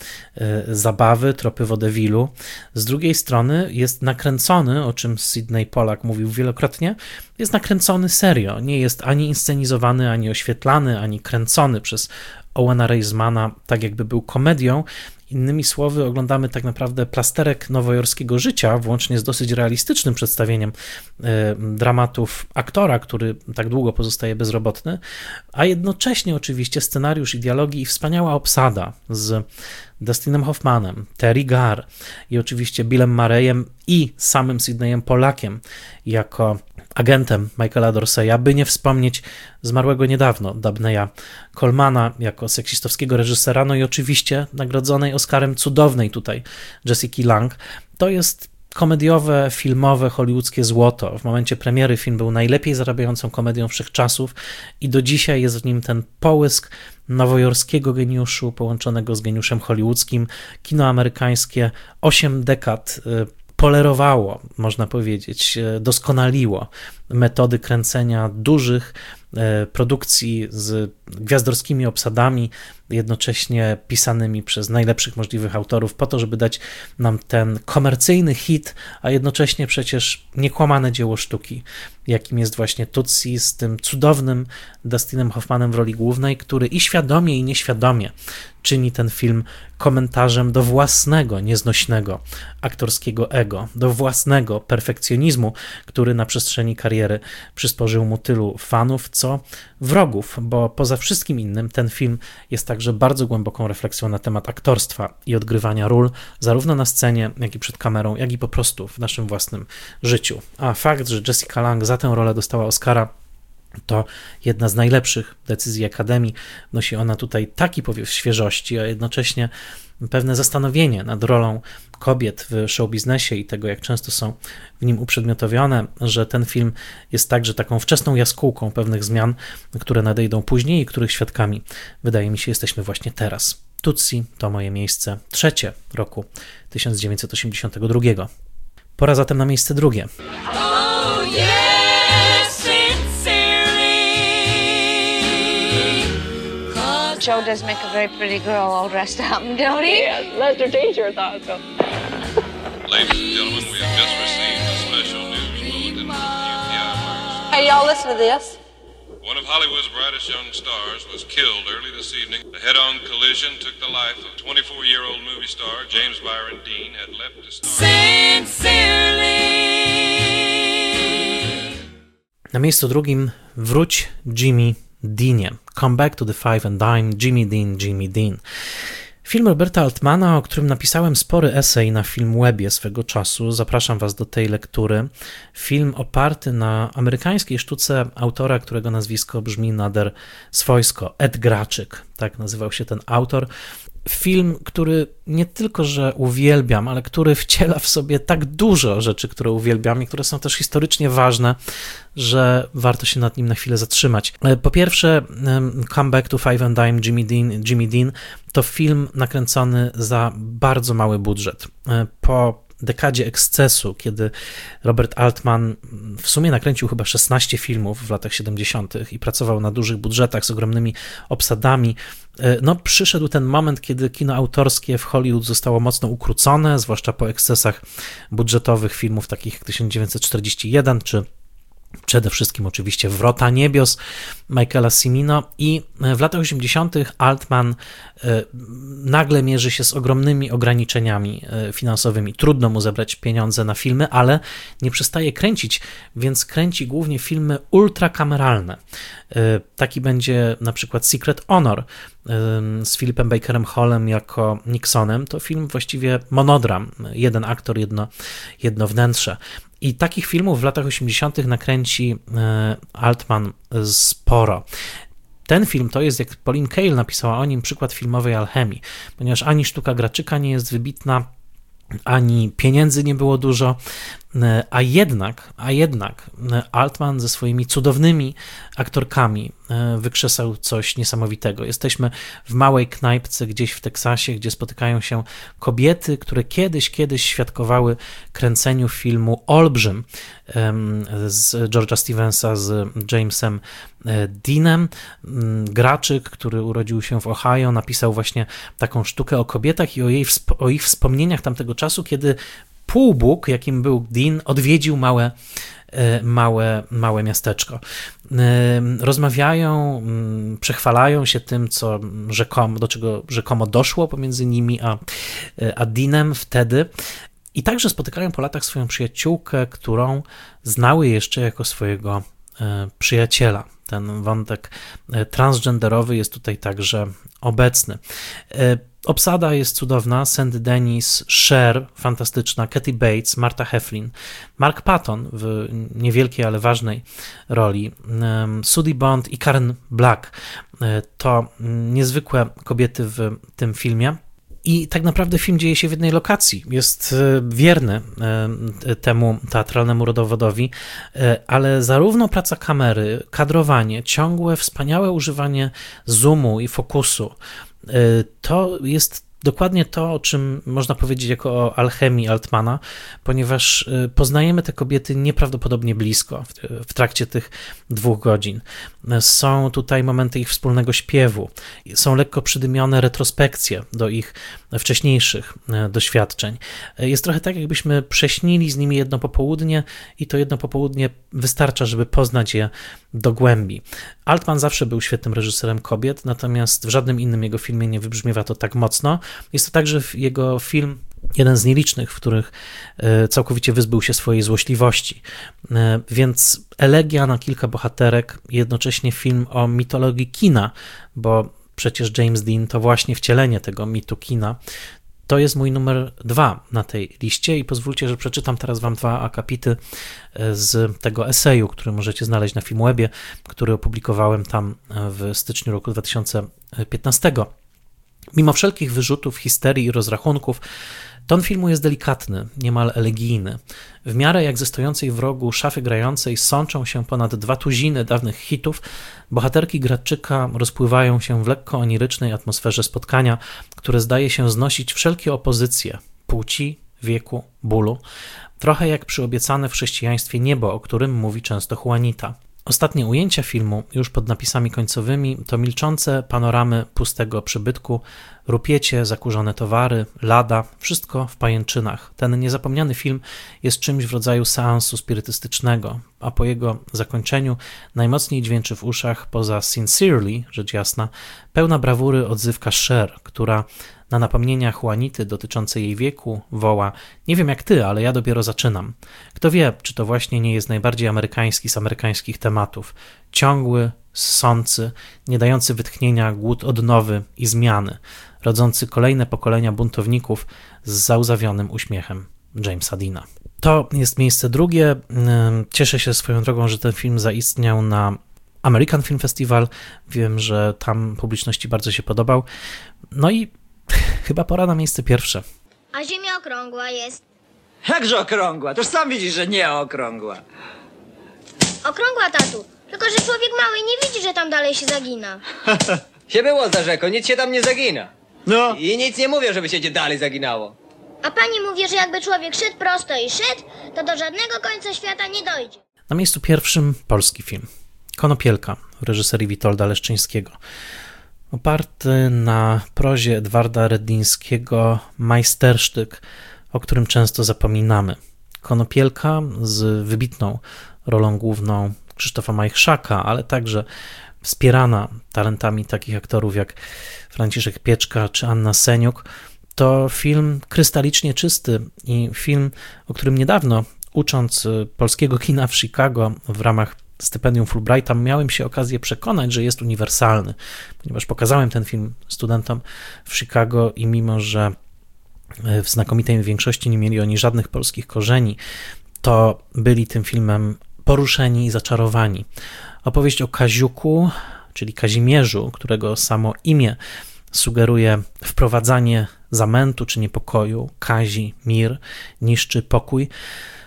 zabawy, tropy wodewilu. Z drugiej strony jest nakręcony, o czym Sidney Pollack mówił wielokrotnie, jest nakręcony serio. Nie jest ani inscenizowany, ani oświetlany, ani kręcony przez Owena Reismana, tak jakby był komedią. Innymi słowy, oglądamy tak naprawdę plasterek nowojorskiego życia, włącznie z dosyć realistycznym przedstawieniem y, dramatów aktora, który tak długo pozostaje bezrobotny, a jednocześnie oczywiście scenariusz i dialogi i wspaniała obsada z Dustinem Hoffmanem, Terry Garr i oczywiście Billem Murrayem i samym Sidneyem Pollackiem jako agentem Michaela Dorseya, by nie wspomnieć zmarłego niedawno Dabneya Colemana jako seksistowskiego reżysera, no i oczywiście nagrodzonej Oscarem cudownej tutaj Jessica Lange. To jest komediowe, filmowe, hollywoodzkie złoto. W momencie premiery film był najlepiej zarabiającą komedią wszechczasów i do dzisiaj jest w nim ten połysk nowojorskiego geniuszu połączonego z geniuszem hollywoodzkim. Kino amerykańskie osiem dekad polerowało, można powiedzieć, doskonaliło metody kręcenia dużych produkcji z gwiazdorskimi obsadami, jednocześnie pisanymi przez najlepszych możliwych autorów po to, żeby dać nam ten komercyjny hit, a jednocześnie przecież niekłamane dzieło sztuki, jakim jest właśnie Tootsie z tym cudownym Dustinem Hoffmanem w roli głównej, który i świadomie, i nieświadomie czyni ten film komentarzem do własnego, nieznośnego aktorskiego ego, do własnego perfekcjonizmu, który na przestrzeni kariery przysporzył mu tylu fanów, co wrogów, bo poza wszystkim innym ten film jest także bardzo głęboką refleksją na temat aktorstwa i odgrywania ról, zarówno na scenie, jak i przed kamerą, jak i po prostu w naszym własnym życiu. A fakt, że Jessica Lange za tę rolę dostała Oscara, to jedna z najlepszych decyzji Akademii. Wnosi ona tutaj taki powiew świeżości, a jednocześnie pewne zastanowienie nad rolą kobiet w showbiznesie i tego, jak często są w nim uprzedmiotowione, że ten film jest także taką wczesną jaskółką pewnych zmian, które nadejdą później i których świadkami, wydaje mi się, jesteśmy właśnie teraz. Tootsie to moje miejsce trzecie roku tysiąc dziewięćset osiemdziesiątego drugiego. Pora zatem na miejsce drugie. Oh, yes, sincerely. Joe does make a very pretty girl all dressed up, don't he? Yes, Lester Teacher thought so. Ladies and gentlemen, we have just received a special news bulletin from the U P I Magazine. Hey, y'all listen to this. One of Hollywood's brightest young stars was killed early this evening. A head-on collision took the life of twenty-four-year-old movie star James Byron Dean had left to star. Sincerely. Na miejscu drugim Wróć Jimmy Deanie. Come Back to the Five and Dime, Jimmy Dean, Jimmy Dean. Film Roberta Altmana, o którym napisałem spory esej na Filmwebie swego czasu. Zapraszam Was do tej lektury. Film oparty na amerykańskiej sztuce autora, którego nazwisko brzmi nader swojsko. Ed Graczyk, tak nazywał się ten autor. Film, który nie tylko, że uwielbiam, ale który wciela w sobie tak dużo rzeczy, które uwielbiam i które są też historycznie ważne, że warto się nad nim na chwilę zatrzymać. Po pierwsze, Come Back to Five and Dime, Jimmy Dean, Jimmy Dean to film nakręcony za bardzo mały budżet. Po dekadzie ekscesu, kiedy Robert Altman w sumie nakręcił chyba szesnaście filmów w latach siedemdziesiątych i pracował na dużych budżetach z ogromnymi obsadami, no przyszedł ten moment, kiedy kino autorskie w Hollywood zostało mocno ukrócone, zwłaszcza po ekscesach budżetowych filmów takich jak tysiąc dziewięćset czterdziesty jeden czy przede wszystkim oczywiście Wrota Niebios Michaela Cimino i w latach osiemdziesiątych Altman nagle mierzy się z ogromnymi ograniczeniami finansowymi. Trudno mu zebrać pieniądze na filmy, ale nie przestaje kręcić, więc kręci głównie filmy ultrakameralne. Taki będzie na przykład Secret Honor z Philipem Bakerem Hallem jako Nixonem. To film właściwie monodram, jeden aktor, jedno, jedno wnętrze. I takich filmów w latach osiemdziesiątych nakręci Altman sporo. Ten film to jest, jak Pauline Kael napisała o nim, przykład filmowej alchemii, ponieważ ani sztuka Graczyka nie jest wybitna, ani pieniędzy nie było dużo, a jednak, a jednak Altman ze swoimi cudownymi aktorkami, wykrzesał coś niesamowitego. Jesteśmy w małej knajpce gdzieś w Teksasie, gdzie spotykają się kobiety, które kiedyś, kiedyś świadkowały kręceniu filmu Olbrzym z George'a Stevensa z Jamesem Deanem. Graczyk, który urodził się w Ohio, napisał właśnie taką sztukę o kobietach i o, jej, o ich wspomnieniach tamtego czasu, kiedy półbóg, jakim był Dean, odwiedził małe małe, małe miasteczko. Rozmawiają, przechwalają się tym, co rzekomo, do czego rzekomo doszło pomiędzy nimi a, a Deanem wtedy. I także spotykają po latach swoją przyjaciółkę, którą znały jeszcze jako swojego przyjaciela. Ten wątek transgenderowy jest tutaj także obecny. Obsada jest cudowna. Sandy Dennis, Cher, fantastyczna, Kathy Bates, Martha Heflin, Mark Patton w niewielkiej, ale ważnej roli, Sudie Bond i Karen Black. To niezwykłe kobiety w tym filmie. I tak naprawdę film dzieje się w jednej lokacji. Jest wierny temu teatralnemu rodowodowi, ale zarówno praca kamery, kadrowanie, ciągłe, wspaniałe używanie zoomu i fokusu, to jest dokładnie to, o czym można powiedzieć jako o alchemii Altmana, ponieważ poznajemy te kobiety nieprawdopodobnie blisko w, w trakcie tych dwóch godzin. Są tutaj momenty ich wspólnego śpiewu, są lekko przydymione retrospekcje do ich wcześniejszych doświadczeń. Jest trochę tak, jakbyśmy prześnili z nimi jedno popołudnie i to jedno popołudnie wystarcza, żeby poznać je do głębi. Altman zawsze był świetnym reżyserem kobiet, natomiast w żadnym innym jego filmie nie wybrzmiewa to tak mocno. Jest to także jego film, jeden z nielicznych, w których całkowicie wyzbył się swojej złośliwości. Więc elegia na kilka bohaterek, jednocześnie film o mitologii kina, bo przecież James Dean to właśnie wcielenie tego mitu kina. To jest mój numer dwa na tej liście i pozwólcie, że przeczytam teraz wam dwa akapity z tego eseju, który możecie znaleźć na Filmwebie, który opublikowałem tam w styczniu roku dwa tysiące piętnastego. Mimo wszelkich wyrzutów, histerii i rozrachunków, ton filmu jest delikatny, niemal elegijny. W miarę jak ze stojącej w rogu szafy grającej sączą się ponad dwa tuziny dawnych hitów, bohaterki Gradczyka rozpływają się w lekko onirycznej atmosferze spotkania, które zdaje się znosić wszelkie opozycje płci, wieku, bólu, trochę jak przyobiecane w chrześcijaństwie niebo, o którym mówi często Juanita. Ostatnie ujęcia filmu, już pod napisami końcowymi, to milczące panoramy pustego przybytku, rupiecie, zakurzone towary, lada, wszystko w pajęczynach. Ten niezapomniany film jest czymś w rodzaju seansu spirytystycznego, a po jego zakończeniu najmocniej dźwięczy w uszach, poza Sincerely, rzecz jasna, pełna brawury odzywka Cher, która na napomnienia Juanity dotyczące jej wieku woła: nie wiem jak ty, ale ja dopiero zaczynam. Kto wie, czy to właśnie nie jest najbardziej amerykański z amerykańskich tematów. Ciągły, ssący, nie dający wytchnienia głód odnowy i zmiany, rodzący kolejne pokolenia buntowników z załzawionym uśmiechem Jamesa Deana. To jest miejsce drugie. Cieszę się swoją drogą, że ten film zaistniał na American Film Festival. Wiem, że tam publiczności bardzo się podobał. No i chyba pora na miejsce pierwsze. A Ziemia okrągła jest. Jakże okrągła? Toż sam widzisz, że nie okrągła. Okrągła, tatu. Tylko że człowiek mały nie widzi, że tam dalej się zagina. się było za rzeką, nic się tam nie zagina. No. I nic nie mówią, żeby się dalej zaginało. A pani mówi, że jakby człowiek szedł prosto i szedł, to do żadnego końca świata nie dojdzie. Na miejscu pierwszym polski film. Konopielka w reżyserii Witolda Leszczyńskiego. Oparty na prozie Edwarda Redlińskiego majstersztyk, o którym często zapominamy. Konopielka z wybitną rolą główną Krzysztofa Majchrzaka, ale także wspierana talentami takich aktorów jak Franciszek Pieczka czy Anna Seniuk. To film krystalicznie czysty i film, o którym niedawno, ucząc polskiego kina w Chicago w ramach stypendium Fulbrighta, miałem się okazję przekonać, że jest uniwersalny, ponieważ pokazałem ten film studentom w Chicago i mimo, że w znakomitej większości nie mieli oni żadnych polskich korzeni, to byli tym filmem poruszeni i zaczarowani. Opowieść o Kaziuku, czyli Kazimierzu, którego samo imię sugeruje wprowadzanie zamętu czy niepokoju. Kazi, mir, niszczy pokój.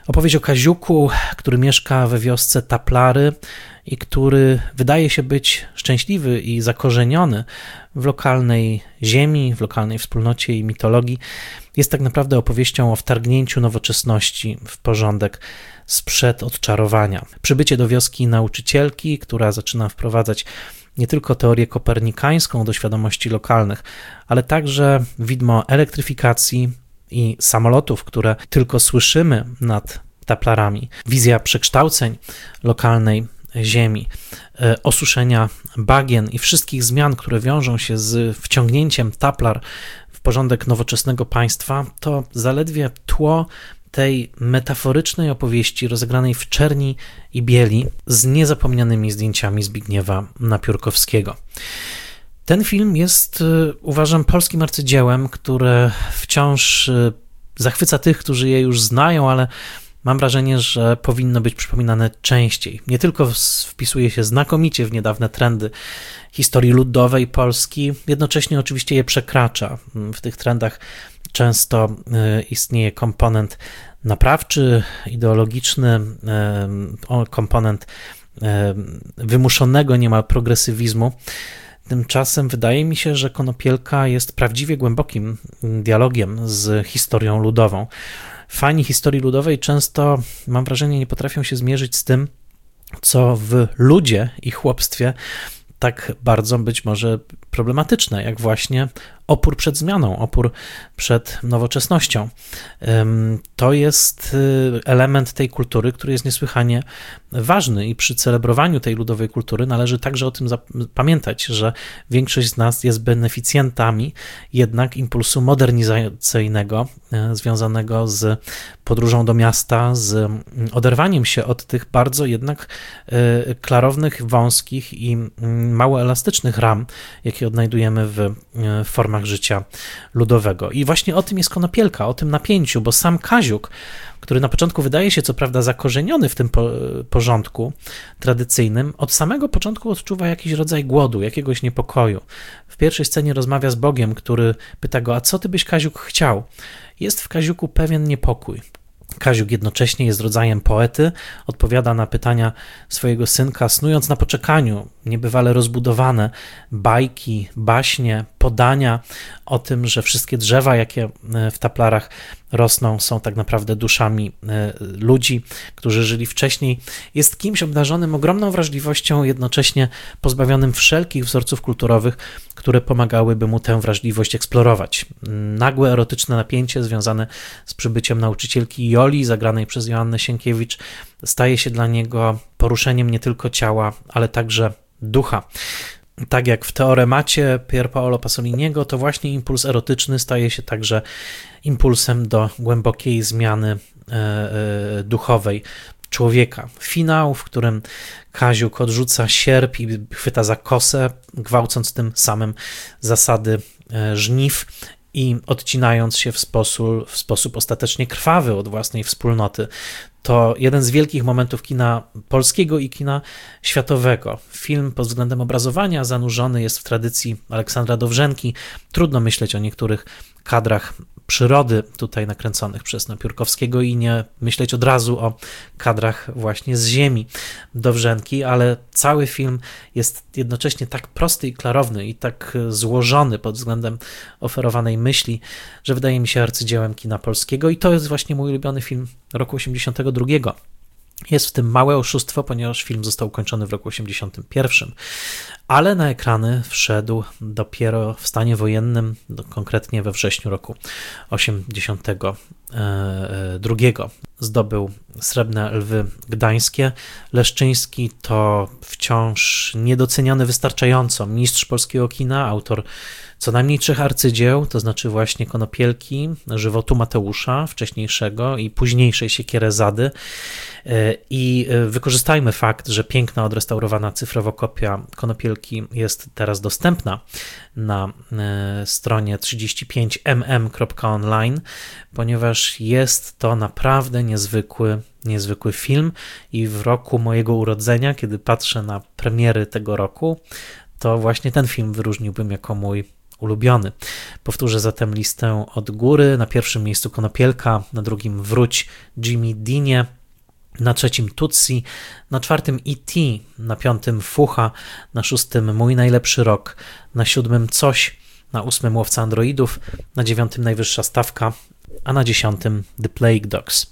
Opowieść o Kaziuku, który mieszka we wiosce Taplary i który wydaje się być szczęśliwy i zakorzeniony w lokalnej ziemi, w lokalnej wspólnocie i mitologii, jest tak naprawdę opowieścią o wtargnięciu nowoczesności w porządek sprzed odczarowania. Przybycie do wioski nauczycielki, która zaczyna wprowadzać nie tylko teorię kopernikańską do świadomości lokalnych, ale także widmo elektryfikacji i samolotów, które tylko słyszymy nad Taplarami. Wizja przekształceń lokalnej ziemi, osuszenia bagien i wszystkich zmian, które wiążą się z wciągnięciem Taplar w porządek nowoczesnego państwa, to zaledwie tło tej metaforycznej opowieści rozegranej w czerni i bieli z niezapomnianymi zdjęciami Zbigniewa Napiórkowskiego. Ten film jest, uważam, polskim arcydziełem, które wciąż zachwyca tych, którzy je już znają, ale mam wrażenie, że powinno być przypominane częściej. Nie tylko wpisuje się znakomicie w niedawne trendy historii ludowej Polski, jednocześnie oczywiście je przekracza. W tych trendach często istnieje komponent naprawczy, ideologiczny, komponent wymuszonego niemal progresywizmu. Tymczasem wydaje mi się, że Konopielka jest prawdziwie głębokim dialogiem z historią ludową. Fani historii ludowej często, mam wrażenie, nie potrafią się zmierzyć z tym, co w ludzie i chłopstwie tak bardzo być może problematyczne, jak właśnie opór przed zmianą, opór przed nowoczesnością. To jest element tej kultury, który jest niesłychanie ważny i przy celebrowaniu tej ludowej kultury należy także o tym pamiętać, że większość z nas jest beneficjentami jednak impulsu modernizacyjnego związanego z podróżą do miasta, z oderwaniem się od tych bardzo jednak klarownych, wąskich i mało elastycznych ram, jakie odnajdujemy w formach życia ludowego. I właśnie o tym jest Konopielka, o tym napięciu, bo sam Kaziuk, który na początku wydaje się co prawda zakorzeniony w tym po, porządku tradycyjnym, od samego początku odczuwa jakiś rodzaj głodu, jakiegoś niepokoju. W pierwszej scenie rozmawia z Bogiem, który pyta go, a co ty byś, Kaziuk, chciał? Jest w Kaziuku pewien niepokój. Kaziuk jednocześnie jest rodzajem poety, odpowiada na pytania swojego synka, snując na poczekaniu niebywale rozbudowane bajki, baśnie, podania o tym, że wszystkie drzewa, jakie w Taplarach rosną, są tak naprawdę duszami ludzi, którzy żyli wcześniej. Jest kimś obdarzonym ogromną wrażliwością, jednocześnie pozbawionym wszelkich wzorców kulturowych, które pomagałyby mu tę wrażliwość eksplorować. Nagłe erotyczne napięcie związane z przybyciem nauczycielki Joli, zagranej przez Joannę Sienkiewicz, staje się dla niego poruszeniem nie tylko ciała, ale także ducha. Tak jak w Teoremacie Pier Paolo Pasoliniego, to właśnie impuls erotyczny staje się także impulsem do głębokiej zmiany e, e, duchowej człowieka. Finał, w którym Kaziuk odrzuca sierp i chwyta za kosę, gwałcąc tym samym zasady e, żniw i odcinając się w sposób, w sposób ostatecznie krwawy od własnej wspólnoty. To jeden z wielkich momentów kina polskiego i kina światowego. Film pod względem obrazowania zanurzony jest w tradycji Aleksandra Dowrzenki. Trudno myśleć o niektórych kadrach przyrody tutaj nakręconych przez Napiórkowskiego i nie myśleć od razu o kadrach właśnie z ziemi Dowrzenki, ale cały film jest jednocześnie tak prosty i klarowny i tak złożony pod względem oferowanej myśli, że wydaje mi się arcydziełem kina polskiego i to jest właśnie mój ulubiony film roku osiemdziesiątego drugiego. Jest w tym małe oszustwo, ponieważ film został ukończony w roku osiemdziesiątym pierwszym, ale na ekrany wszedł dopiero w stanie wojennym, konkretnie we wrześniu roku osiemdziesiątego drugiego. Zdobył Srebrne Lwy Gdańskie. Leszczyński to wciąż niedoceniany wystarczająco mistrz polskiego kina, autor co najmniej trzech arcydzieł, to znaczy właśnie Konopielki, Żywotu Mateusza wcześniejszego i późniejszej Siekierezady. I wykorzystajmy fakt, że piękna, odrestaurowana cyfrowo kopia Konopielki jest teraz dostępna na stronie trzydzieści pięć m m kropka online, ponieważ jest to naprawdę niezwykły, niezwykły film i w roku mojego urodzenia, kiedy patrzę na premiery tego roku, to właśnie ten film wyróżniłbym jako mój ulubiony. Powtórzę zatem listę od góry. Na pierwszym miejscu Konopielka, na drugim Wróć Jimmy Deanie, na trzecim Tutsi, na czwartym E T, na piątym Fucha, na szóstym Mój najlepszy rok, na siódmym Coś, na ósmym Łowca androidów, na dziewiątym Najwyższa stawka, a na dziesiątym The Plague Dogs.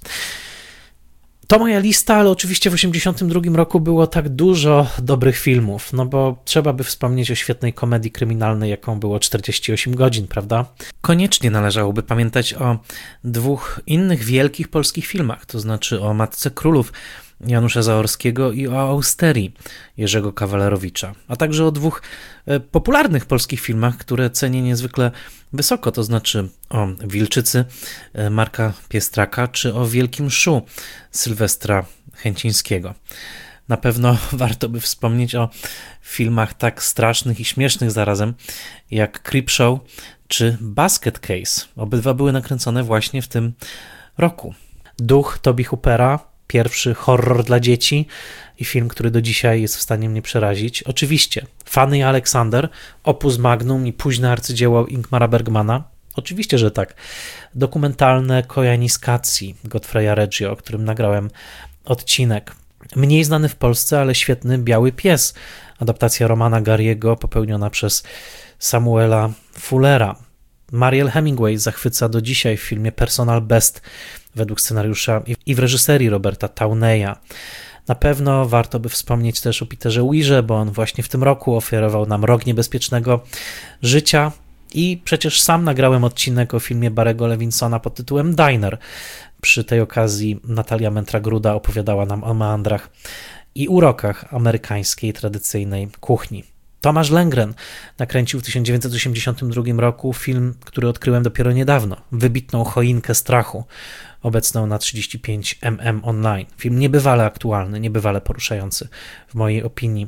To moja lista, ale oczywiście w osiemdziesiątym drugim roku było tak dużo dobrych filmów, no bo trzeba by wspomnieć o świetnej komedii kryminalnej, jaką było czterdzieści osiem godzin, prawda? Koniecznie należałoby pamiętać o dwóch innych wielkich polskich filmach, to znaczy o Matce Królów Janusza Zaorskiego i o Austerii Jerzego Kawalerowicza, a także o dwóch popularnych polskich filmach, które cenię niezwykle wysoko, to znaczy o Wilczycy Marka Piestraka czy o Wielkim Szu Sylwestra Chęcińskiego. Na pewno warto by wspomnieć o filmach tak strasznych i śmiesznych zarazem jak Creepshow czy Basket Case. Obydwa były nakręcone właśnie w tym roku. Duch Toby Hoopera, pierwszy horror dla dzieci i film, który do dzisiaj jest w stanie mnie przerazić. Oczywiście Fanny i Aleksander, opus magnum i późne arcydzieło Ingmara Bergmana. Oczywiście, że tak. Dokumentalne Koyaanisqatsi Godfreya Reggio, o którym nagrałem odcinek. Mniej znany w Polsce, ale świetny Biały pies. Adaptacja Romana Gary'ego popełniona przez Samuela Fullera. Mariel Hemingway zachwyca do dzisiaj w filmie Personal Best według scenariusza i w reżyserii Roberta Towneya. Na pewno warto by wspomnieć też o Peterze Weirze, bo on właśnie w tym roku ofiarował nam Rok niebezpiecznego życia i przecież sam nagrałem odcinek o filmie Barry'ego Levinsona pod tytułem Diner. Przy tej okazji Natalia Mentra-Gruda opowiadała nam o meandrach i urokach amerykańskiej tradycyjnej kuchni. Tomasz Lengren nakręcił w tysiąc dziewięćset osiemdziesiątym drugim roku film, który odkryłem dopiero niedawno, Wybitną choinkę strachu, obecną na trzydzieści pięć milimetrów online. Film niebywale aktualny, niebywale poruszający, w mojej opinii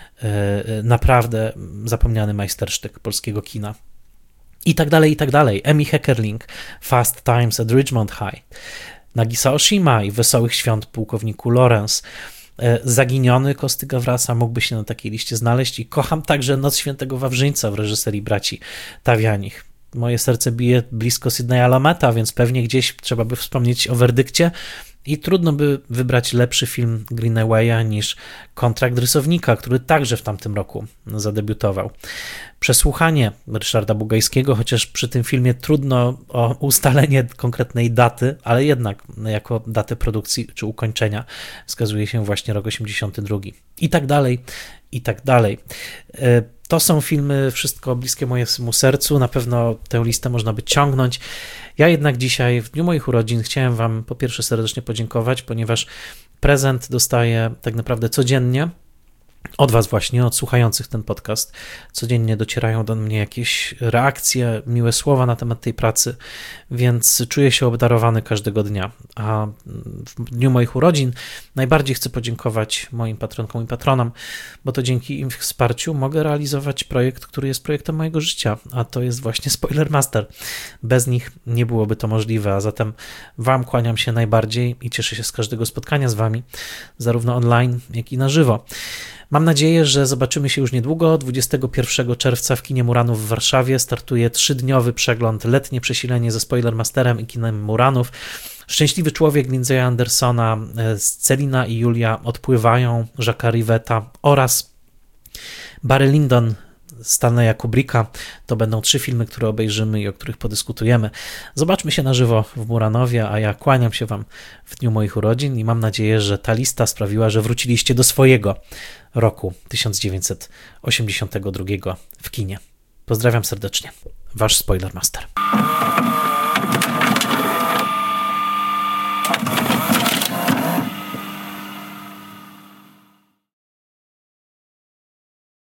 naprawdę zapomniany majstersztyk polskiego kina. I tak dalej, i tak dalej. Amy Heckerling, Fast Times at Ridgemont High, Nagisa Oshima i Wesołych Świąt pułkowniku Lawrence. Zaginiony Kosty Gawrasa mógłby się na takiej liście znaleźć i kocham także Noc Świętego Wawrzyńca w reżyserii braci Tawianich. Moje serce bije blisko Sydneya Lameta, więc pewnie gdzieś trzeba by wspomnieć o Werdykcie i trudno by wybrać lepszy film Greenawaya niż Kontrakt rysownika, który także w tamtym roku zadebiutował. Przesłuchanie Ryszarda Bugajskiego, chociaż przy tym filmie trudno o ustalenie konkretnej daty, ale jednak jako datę produkcji czy ukończenia wskazuje się właśnie rok osiemdziesiąty drugi. I tak dalej, i tak dalej. To są filmy wszystko bliskie mojemu sercu, na pewno tę listę można by ciągnąć. Ja jednak dzisiaj, w dniu moich urodzin, chciałem wam po pierwsze serdecznie podziękować, ponieważ prezent dostaję tak naprawdę codziennie od was właśnie, od słuchających ten podcast. Codziennie docierają do mnie jakieś reakcje, miłe słowa na temat tej pracy, więc czuję się obdarowany każdego dnia. A w dniu moich urodzin najbardziej chcę podziękować moim patronkom i patronom, bo to dzięki im wsparciu mogę realizować projekt, który jest projektem mojego życia, a to jest właśnie Spoilermaster. Bez nich nie byłoby to możliwe, a zatem wam kłaniam się najbardziej i cieszę się z każdego spotkania z wami, zarówno online, jak i na żywo. Mam nadzieję, że zobaczymy się już niedługo. dwudziestego pierwszego czerwca w kinie Muranów w Warszawie startuje trzydniowy przegląd Letnie przesilenie ze Spoilermasterem i kinem Muranów. Szczęśliwy człowiek Lindsaya Andersona, Celina i Julia odpływają, Jacques'a Rivetta oraz Barry Lyndon Stanleya Kubricka. To będą trzy filmy, które obejrzymy i o których podyskutujemy. Zobaczmy się na żywo w Muranowie, a ja kłaniam się wam w dniu moich urodzin i mam nadzieję, że ta lista sprawiła, że wróciliście do swojego roku tysiąc dziewięćset osiemdziesiątego drugiego w kinie. Pozdrawiam serdecznie. Wasz Spoilermaster.